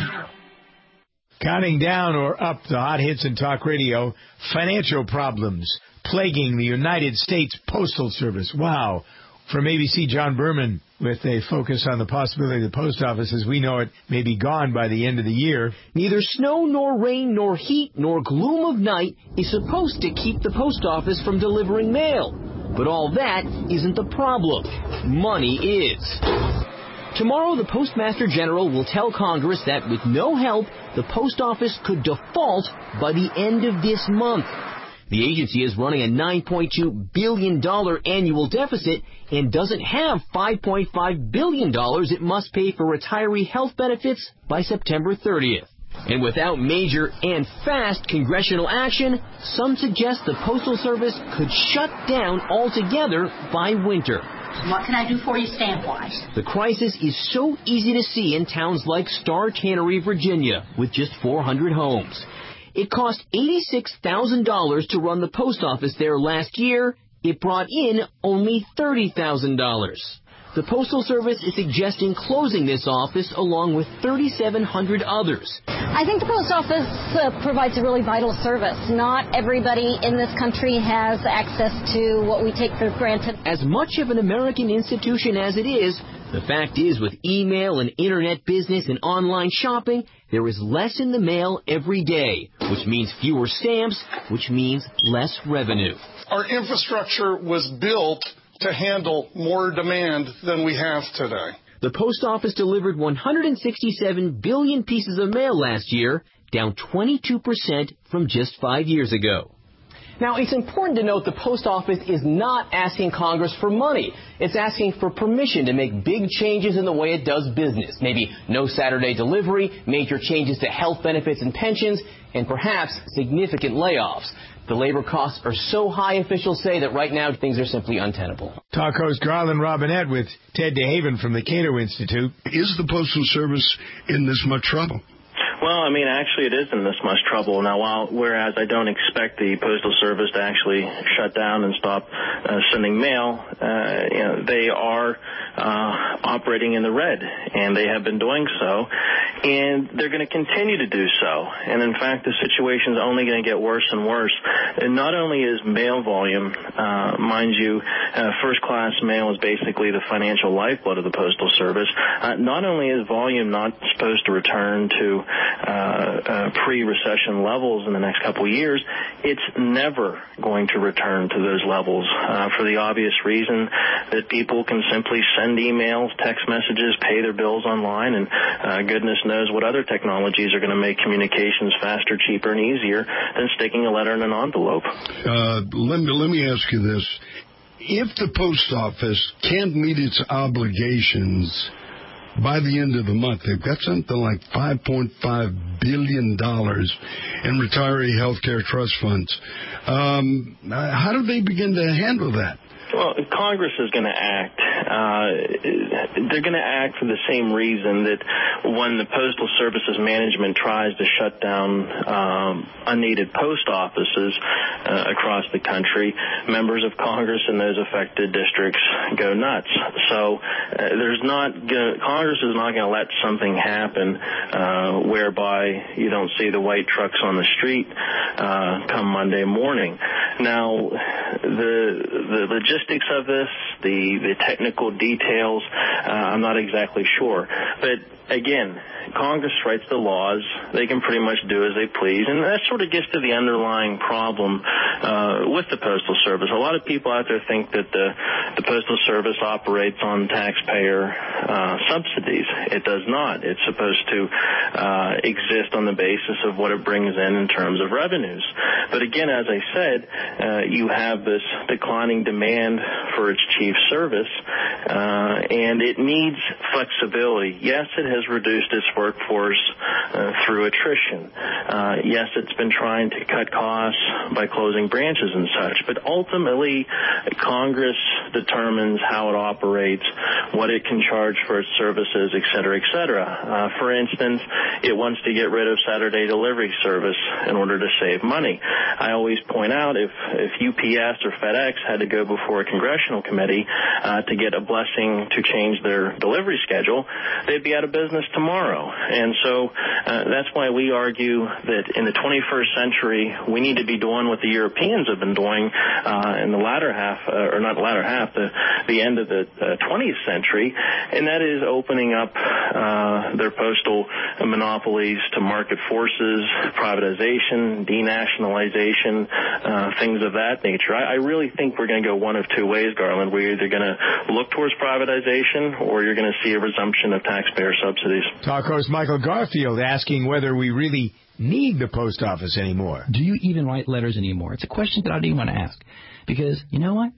Speaker 1: Counting down or up the hot hits in talk radio, financial problems plaguing the United States Postal Service. Wow. From A B C, John Berman with a focus on the possibility of the post office as we know it may be gone by the end of the year.
Speaker 15: Neither snow nor rain nor heat nor gloom of night is supposed to keep the post office from delivering mail. But all that isn't the problem. Money is. Tomorrow, the Postmaster General will tell Congress that with no help, the post office could default by the end of this month. The agency is running a nine point two billion dollars annual deficit and doesn't have five point five billion dollars it must pay for retiree health benefits by September thirtieth. And without major and fast congressional action, some suggest the Postal Service could shut down altogether by winter.
Speaker 20: What can I do for you stamp-wise?
Speaker 15: The crisis is so easy to see in towns like Star Tannery, Virginia, with just four hundred homes. It cost eighty-six thousand dollars to run the post office there last year. It brought in only thirty thousand dollars. The Postal Service is suggesting closing this office along with thirty-seven hundred others.
Speaker 20: I think the post office uh, provides a really vital service. Not everybody in this country has access to what we take for granted.
Speaker 15: As much of an American institution as it is, the fact is with email and internet business and online shopping, there is less in the mail every day, which means fewer stamps, which means less revenue.
Speaker 21: Our infrastructure was built to handle more demand than we have today.
Speaker 15: The post office delivered one hundred sixty-seven billion pieces of mail last year, down twenty-two percent from just five years ago. Now, it's important to note the post office is not asking Congress for money. It's asking for permission to make big changes in the way it does business. Maybe no Saturday delivery, major changes to health benefits and pensions, and perhaps significant layoffs. The labor costs are so high, officials say, that right now things are simply untenable.
Speaker 1: Talk host Garland Robinette with Ted DeHaven from the Cato Institute.
Speaker 22: Is the Postal Service in this much trouble?
Speaker 23: Well, I mean, actually, it isn't this much trouble. Now, while whereas I don't expect the Postal Service to actually shut down and stop uh, sending mail, uh, you know, they are uh, operating in the red, and they have been doing so. and they're going to continue to do so. And in fact, the situation is only going to get worse and worse. And not only is mail volume, uh, mind you, uh, first-class mail is basically the financial lifeblood of the Postal Service. Uh, not only is volume not supposed to return to uh, uh, pre-recession levels in the next couple of years, it's never going to return to those levels uh, for the obvious reason that people can simply send emails, text messages, pay their bills online, and uh, goodness knows what other technologies are going to make communications faster, cheaper, and easier than sticking a letter in an envelope.
Speaker 22: Uh, let me, let me ask you this. If the post office can't meet its obligations by the end of the month, they've got something like five point five billion dollars in retiree health care trust funds. Um, how do they begin to handle that?
Speaker 23: Well, Congress is going to act. Uh, they're going to act for the same reason that when the Postal Service's management tries to shut down um, unneeded post offices uh, across the country, members of Congress in those affected districts go nuts. So uh, there's not gonna, Congress is not going to let something happen uh, whereby you don't see the white trucks on the street uh, come Monday morning. Now, the the logistics of this, the, the technical details, uh, I'm not exactly sure. But again, Congress writes the laws. They can pretty much do as they please. And that sort of gets to the underlying problem uh, with the Postal Service. A lot of people out there think that the, the Postal Service operates on taxpayer uh, subsidies. It does not. It's supposed to uh, exist on the basis of what it brings in in terms of revenues. But again, as I said, uh, you have this declining demand for its chief service, uh, and it needs flexibility. Yes, it has reduced its workforce uh, through attrition. Uh, yes, it's been trying to cut costs by closing branches and such, but ultimately Congress determines how it operates, what it can charge for its services, et cetera, et cetera. Uh, for instance, it wants to get rid of Saturday delivery service in order to save money. I always point out if, if U P S or FedEx had to go before a congressional committee uh, to get a blessing to change their delivery schedule, they'd be out of business tomorrow. And so uh, that's why we argue that in the twenty-first century, we need to be doing what the Europeans have been doing uh, in the latter half, uh, or not the latter half, the, the end of the uh, twentieth century, and that is opening up uh, their postal monopolies to market forces, privatization, denationalization, uh, things of that nature. I, I really think we're going to go one of two ways, Garland. We're either going to look towards privatization or you're going to see a resumption of taxpayer subsidies.
Speaker 1: Talk host Michael Garfield asking whether we really need the post office anymore.
Speaker 15: Do you even write letters anymore? It's a question that I don't even want to ask. Because, you know what?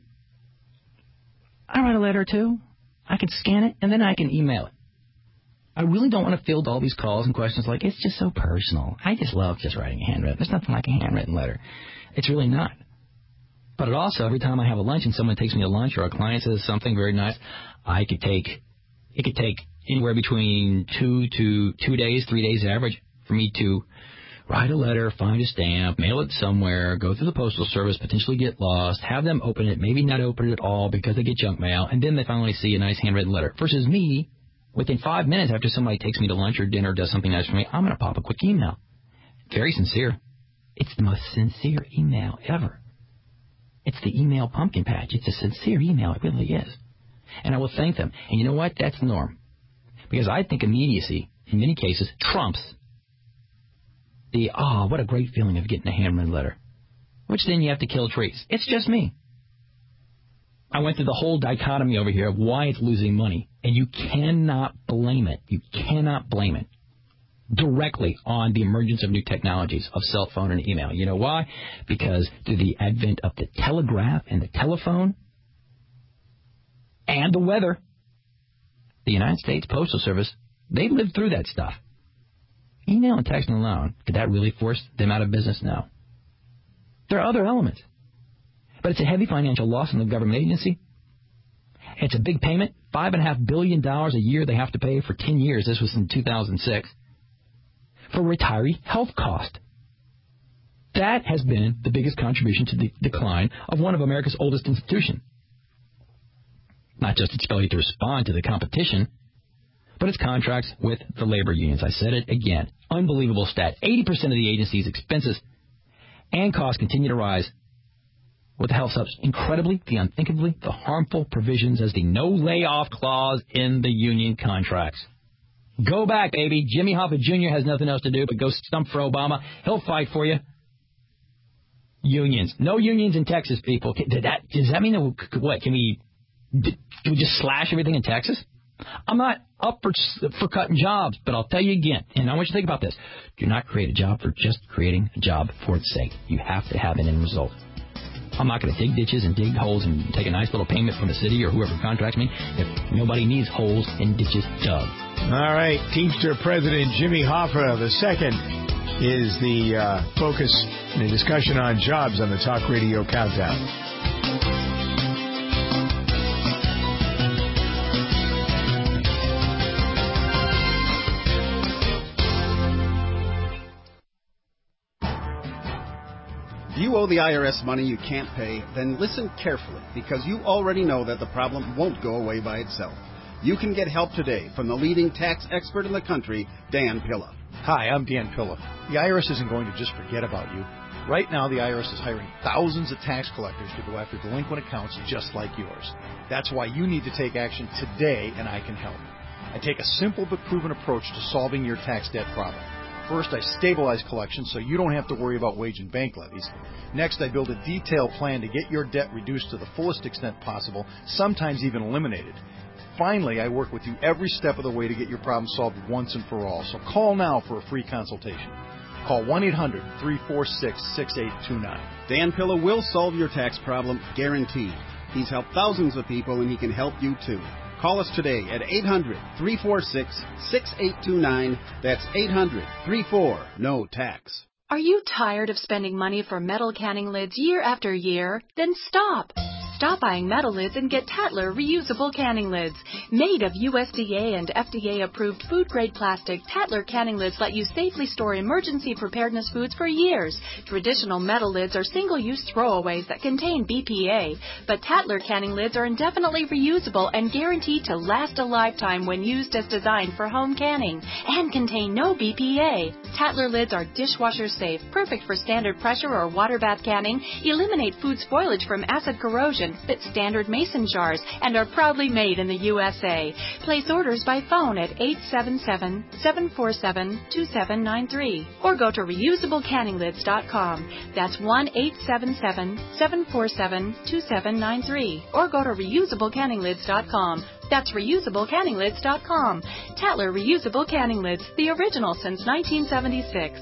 Speaker 15: I write a letter, too. I can scan it, and then I can email it. I really don't want to field all these calls and questions like, it's just so personal. I just love just writing a handwritten. There's nothing like a handwritten letter. It's really not. But it also, every time I have a lunch and someone takes me to lunch or a client says something very nice, I could take, it could take anywhere between two to two days, three days average for me to write a letter, find a stamp, mail it somewhere, go through the Postal Service, potentially get lost, have them open it, maybe not open it at all because they get junk mail, and then they finally see a nice handwritten letter. Versus me, within five minutes after somebody takes me to lunch or dinner or does something nice for me, I'm going to pop a quick email. Very sincere. It's the most sincere email ever. It's the email pumpkin patch. It's a sincere email. It really is. And I will thank them. And you know what? That's the norm. Because I think immediacy, in many cases, trumps the, oh, what a great feeling of getting a handwritten letter. Which then you have to kill trees. It's just me. I went through the whole dichotomy over here of why it's losing money. And you cannot blame it. You cannot blame it directly on the emergence of new technologies of cell phone and email. You know why? Because through the advent of the telegraph and the telephone and the weather, the United States Postal Service, they lived through that stuff. Email and texting alone, could that really force them out of business? No. There are other elements. But it's a heavy financial loss in the government agency. It's a big payment, five point five billion dollars a year they have to pay for ten years. This was in two thousand six. For retiree health cost. That has been the biggest contribution to the decline of one of America's oldest institutions. Not just its ability to respond to the competition,
Speaker 4: but it's contracts with the labor unions. I said it again. Unbelievable stat. eighty percent of the agency's expenses and costs continue to rise. What the hell subs? Incredibly, the unthinkably, the harmful provisions as the no layoff clause in the union contracts. Go back, baby. Jimmy Hoffa Junior has nothing else to do but go stump for Obama. He'll fight for you. Unions. No unions in Texas, people. Did that, does that mean that, what, can we, can we just slash everything in Texas? I'm not up for, for cutting jobs, but I'll tell you again, and I want you to think about this. Do not create a job for just creating a job for its sake. You have to have an end result. I'm not going to dig ditches and dig holes and take a nice little payment from the city or whoever contracts me if nobody needs holes and ditches dug.
Speaker 1: All right. Teamster President Jimmy Hoffa the second is the uh, focus in the discussion on jobs on the Talk Radio Countdown.
Speaker 6: If you owe the I R S money you can't pay, then listen carefully, because you already know that the problem won't go away by itself. You can get help today from the leading tax expert in the country, Dan Pilla.
Speaker 7: Hi, I'm Dan Pilla. The I R S isn't going to just forget about you. Right now, the I R S is hiring thousands of tax collectors to go after delinquent accounts just like yours. That's why you need to take action today, and I can help. I take a simple but proven approach to solving your tax debt problem. First, I stabilize collections so you don't have to worry about wage and bank levies. Next, I build a detailed plan to get your debt reduced to the fullest extent possible, sometimes even eliminated. Finally, I work with you every step of the way to get your problem solved once and for all. So call now for a free consultation. Call one eight hundred, three four six, six eight two nine.
Speaker 6: Dan Pilla will solve your tax problem, guaranteed. He's helped thousands of people, and he can help you too. Call us today at eight hundred, three four six, six eight two nine. That's eight hundred, three four, N O tax.
Speaker 9: Are you tired of spending money for metal canning lids year after year? Then stop. Stop buying metal lids and get Tatler reusable canning lids. Made of U S D A and F D A-approved food-grade plastic, Tatler canning lids let you safely store emergency preparedness foods for years. Traditional metal lids are single-use throwaways that contain B P A, but Tatler canning lids are indefinitely reusable and guaranteed to last a lifetime when used as designed for home canning, and contain no B P A. Tatler lids are dishwasher safe, perfect for standard pressure or water bath canning, eliminate food spoilage from acid corrosion, fit standard mason jars, and are proudly made in the U S A. Place orders by phone at eight seven seven, seven four seven, two seven nine three or go to reusable canning lids dot com. That's one eight seven seven, seven four seven, two seven nine three or go to reusable canning lids dot com. That's reusable canning lids dot com. Tatler Reusable Canning Lids, the original since nineteen seventy-six.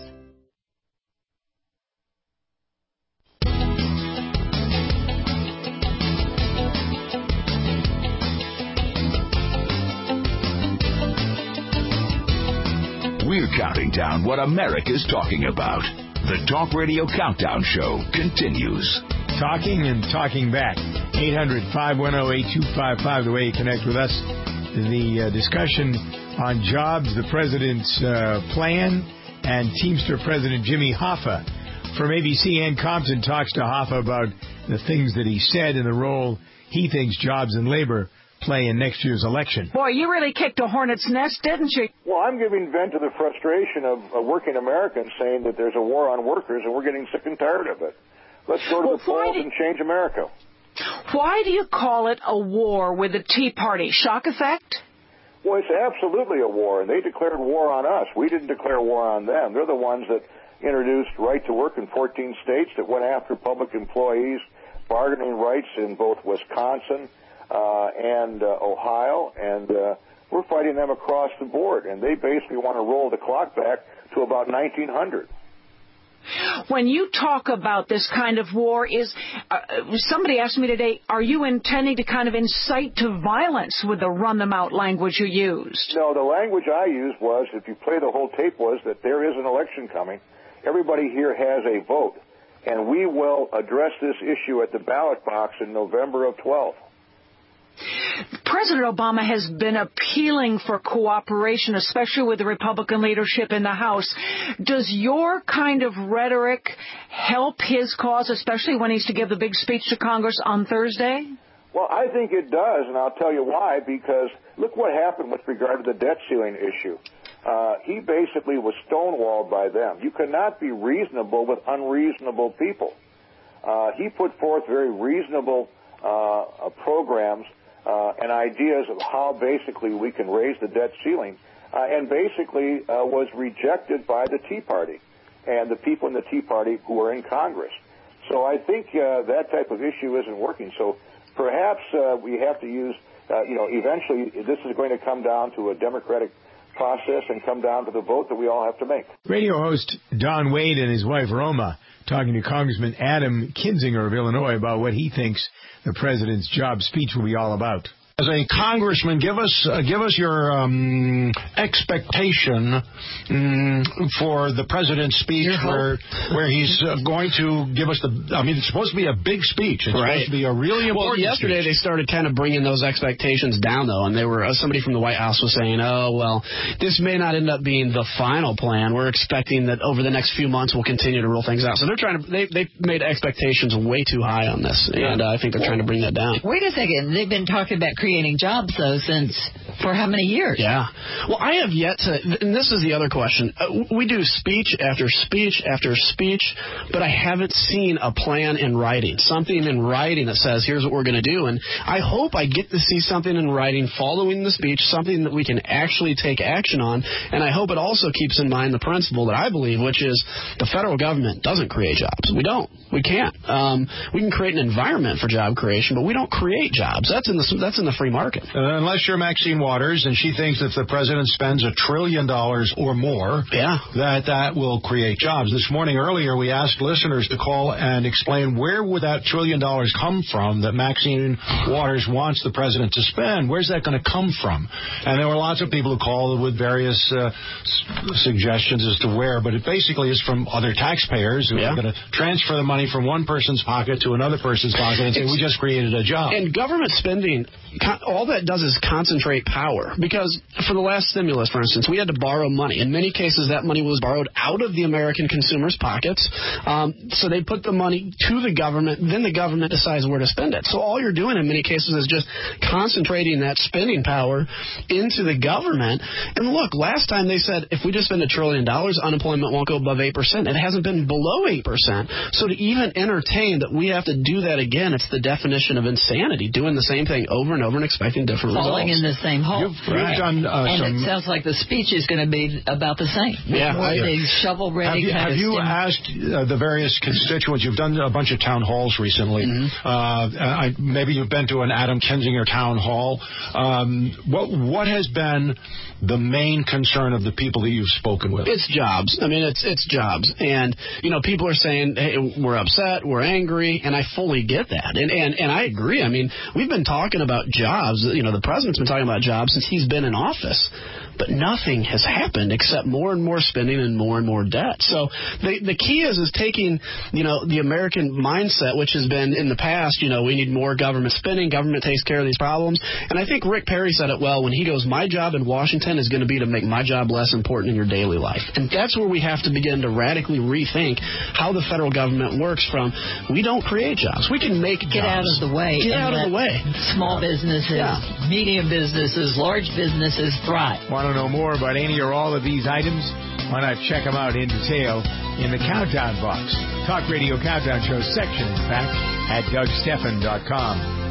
Speaker 25: We're counting down what America's talking about. The Talk Radio Countdown Show continues.
Speaker 1: Talking and talking back. eight hundred, five one zero, eight two five five, the way you connect with us. The uh, discussion on jobs, the president's uh, plan, and Teamster President Jimmy Hoffa from A B C. Ann Compton talks to Hoffa about the things that he said and the role he thinks jobs and labor play in next year's election.
Speaker 26: Boy, you really kicked a hornet's nest, didn't you?
Speaker 27: Well, I'm giving vent to the frustration of, of working Americans saying that there's a war on workers, and we're getting sick and tired of it. Let's go to well, the polls did... and change America.
Speaker 26: Why do you call it a war with the Tea Party? Shock effect?
Speaker 27: Well, it's absolutely a war, and they declared war on us. We didn't declare war on them. They're the ones that introduced right to work in fourteen states, that went after public employees, bargaining rights in both Wisconsin uh, and uh, Ohio, and uh, we're fighting them across the board, and they basically want to roll the clock back to about nineteen hundred.
Speaker 26: When you talk about this kind of war, is uh, somebody asked me today, are you intending to kind of incite to violence with the run-them-out language you used?
Speaker 27: No, the language I used was, if you play the whole tape, was that there is an election coming. Everybody here has a vote, and we will address this issue at the ballot box in November of twelve.
Speaker 26: President Obama has been appealing for cooperation, especially with the Republican leadership in the House. Does your kind of rhetoric help his cause, especially when he's to give the big speech to Congress on Thursday?
Speaker 27: Well, I think it does, and I'll tell you why, because look what happened with regard to the debt ceiling issue. Uh, he basically was stonewalled by them. You cannot be reasonable with unreasonable people. Uh, he put forth very reasonable uh, programs uh, and ideas of how basically we can raise the debt ceiling, uh, and basically uh, was rejected by the Tea Party and the people in the Tea Party who are in Congress. So I think uh, that type of issue isn't working. So perhaps uh, we have to use, uh, you know, eventually this is going to come down to a democratic process and come down to the vote that we all have to make.
Speaker 1: Radio host Don Wade and his wife Roma talking to Congressman Adam Kinzinger of Illinois about what he thinks the president's job speech will be all about.
Speaker 2: As a congressman, give us uh, give us your um, expectation um, for the president's speech, where where he's uh, going to give us the. I mean, it's supposed to be a big speech. It's
Speaker 8: right.
Speaker 2: supposed to be a really important.
Speaker 8: Well, yesterday
Speaker 2: speech.
Speaker 8: They started kind of bringing those expectations down, though, and they were uh, somebody from the White House was saying, "Oh, well, this may not end up being the final plan. We're expecting that over the next few months we'll continue to roll things out." So they're trying to they they made expectations way too high on this, and uh, I think they're trying to bring that down.
Speaker 10: Wait a second, they've been talking about creating jobs, though, since for how many years?
Speaker 8: Yeah. Well, I have yet to, and this is the other question. Uh, we do speech after speech after speech, but I haven't seen a plan in writing, something in writing that says, here's what we're going to do. And I hope I get to see something in writing following the speech, something that we can actually take action on. And I hope it also keeps in mind the principle that I believe, which is the federal government doesn't create jobs. We don't. We can't. Um, we can create an environment for job creation, but we don't create jobs. That's in the that's in the free market.
Speaker 2: Uh, unless you're Maxine Waters, and she thinks if the president spends a trillion dollars or more,
Speaker 8: yeah.
Speaker 2: that that will create jobs. This morning earlier, we asked listeners to call and explain where would that trillion dollars come from that Maxine Waters wants the president to spend. Where's that going to come from? And there were lots of people who called with various uh, s- suggestions as to where, but it basically is from other taxpayers who yeah. are going to transfer the money from one person's pocket to another person's pocket and say, we just created a job.
Speaker 8: And government spending, all that does is concentrate power. Because for the last stimulus, for instance, we had to borrow money. In many cases, that money was borrowed out of the American consumers' pockets. Um, so they put the money to the government, then the government decides where to spend it. So all you're doing in many cases is just concentrating that spending power into the government. And look, last time they said if we just spend a trillion dollars, unemployment won't go above eight percent. It hasn't been below eight percent. So to even entertain that we have to do that again, it's the definition of insanity, doing the same thing over and over and expecting different
Speaker 10: Falling
Speaker 8: results.
Speaker 10: in the same hole.
Speaker 2: You've, you've right. done uh,
Speaker 10: and
Speaker 2: some...
Speaker 10: it sounds like the speech is going to be about the same.
Speaker 8: Yeah.
Speaker 10: More
Speaker 2: yeah.
Speaker 10: the shovel-ready
Speaker 2: Have you,
Speaker 10: kind
Speaker 2: have
Speaker 10: of
Speaker 2: you
Speaker 10: stim-
Speaker 2: asked uh, the various constituents? You've done a bunch of town halls recently.
Speaker 8: Mm-hmm.
Speaker 2: Uh, I, maybe you've been to an Adam Kinzinger town hall. Um, what what has been the main concern of the people that you've spoken with?
Speaker 8: It's jobs. I mean, it's it's jobs. And, you know, people are saying, hey, we're upset, we're angry, and I fully get that. And, and, and I agree. I mean, we've been talking about jobs. You know, the president's been talking about jobs since he's been in office. But nothing has happened except more and more spending and more and more debt. So the the key is is taking, you know, the American mindset, which has been in the past, you know, we need more government spending, government takes care of these problems. And I think Rick Perry said it well when he goes, my job in Washington is going to be to make my job less important in your daily life. And that's where we have to begin to radically rethink how the federal government works from, we don't create jobs. We can make
Speaker 10: Get
Speaker 8: jobs.
Speaker 10: out of the way.
Speaker 8: Get out of the way.
Speaker 10: Small businesses,
Speaker 8: yeah. medium
Speaker 10: businesses, large businesses thrive.
Speaker 1: Want to know more about any or all of these items? Why not check them out in detail in the Countdown box. Talk Radio Countdown Show section, in fact, at Doug Stephan dot com.